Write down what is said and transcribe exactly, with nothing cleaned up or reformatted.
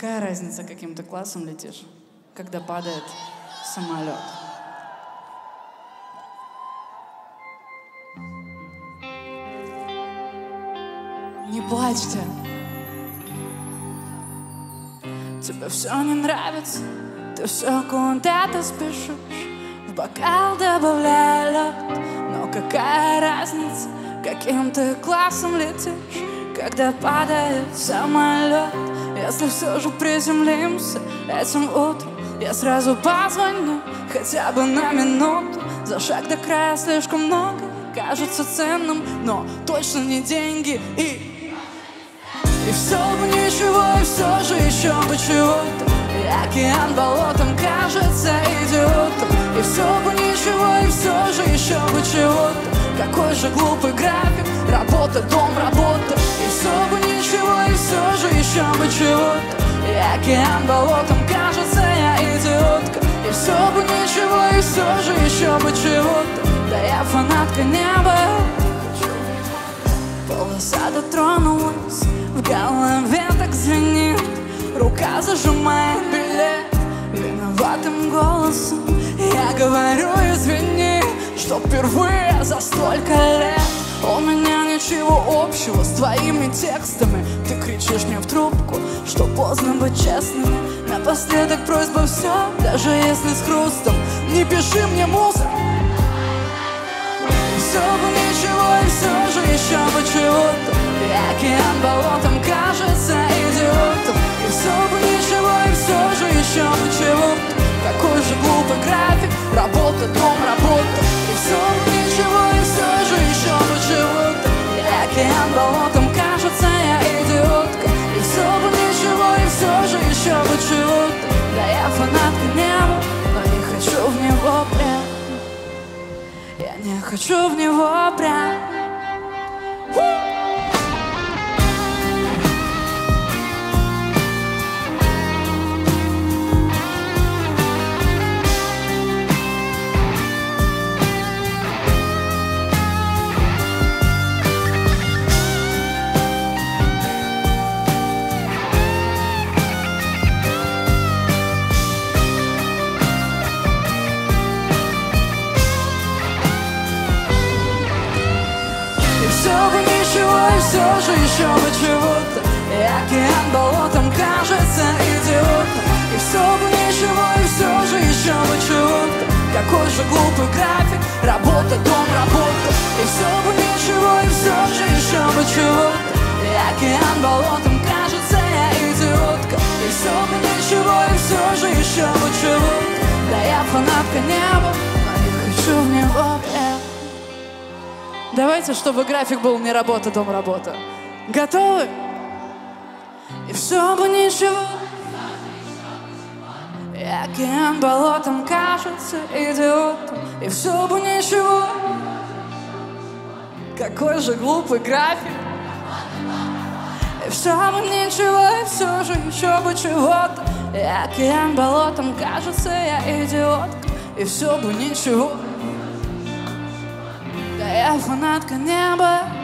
Какая разница, каким ты классом летишь, когда падает самолет? Не плачьте. Тебе все не нравится, ты все куда-то спешишь, в бокал добавляя лед. Но какая разница, каким ты классом летишь, когда падает самолет? Если все же приземлимся этим утром, я сразу позвоню, хотя бы на минуту. За шаг до края слишком много кажется ценным, но точно не деньги. И И все бы ничего, и все же еще бы чего-то. И океан болотом кажется идиотом. И все бы ничего, и все же еще бы чего-то. Какой же глупый график, работа, дом, работа. И все бы ничего, и все же еще бы чего-то. И океан болотом кажется я идиотка. И все бы ничего, и все же еще бы чего-то. Да я фанатка неба. Полоса дотронулась, в голове так звенит, рука зажимает билет виноватым голосом. Я говорю, извини, что впервые за столько лет у меня ничего общего с твоими текстами. Ты кричишь мне в трубку, что поздно быть честными. Напоследок просьба все, даже если с хрустом, не пиши мне музыку. Все бы ничего, и все же еще бы чего-то. И океан болотом кажется идиотом. И все бы ничего, и все же еще бы чего-то. Какой же глупый график, работа, дом, работа. И все бы ничего, и все же еще бы чего-то. И океан болотом кажется я идиотка. И все бы ничего, и все же еще бы чего-то. Да я фанатка неба, но не хочу в него прям. Я не хочу в него прям. Все бы ничего, и все же еще бы чего-то. И океан болотом кажется идиотом. И все бы ничего, и все же еще бы чего-то. Какой же глупый график, работа, дом, работа. И все бы ничего, и все же еще бы чего-то. И океан болотом кажется я идиотка. И все бы ничего, и все же еще бы чего-то. Да я фанатка неба, но не хочу в него прям. Давайте, чтобы график был не работа, дом, работа. Готовы? И все бы ничего. И океан болотом кажется идиотом. И все бы ничего. Какой же глупый график. И все бы ничего, и все же еще бы чего-то. И океан болотом кажется я идиотка. И все бы ничего. Да я фанатка неба.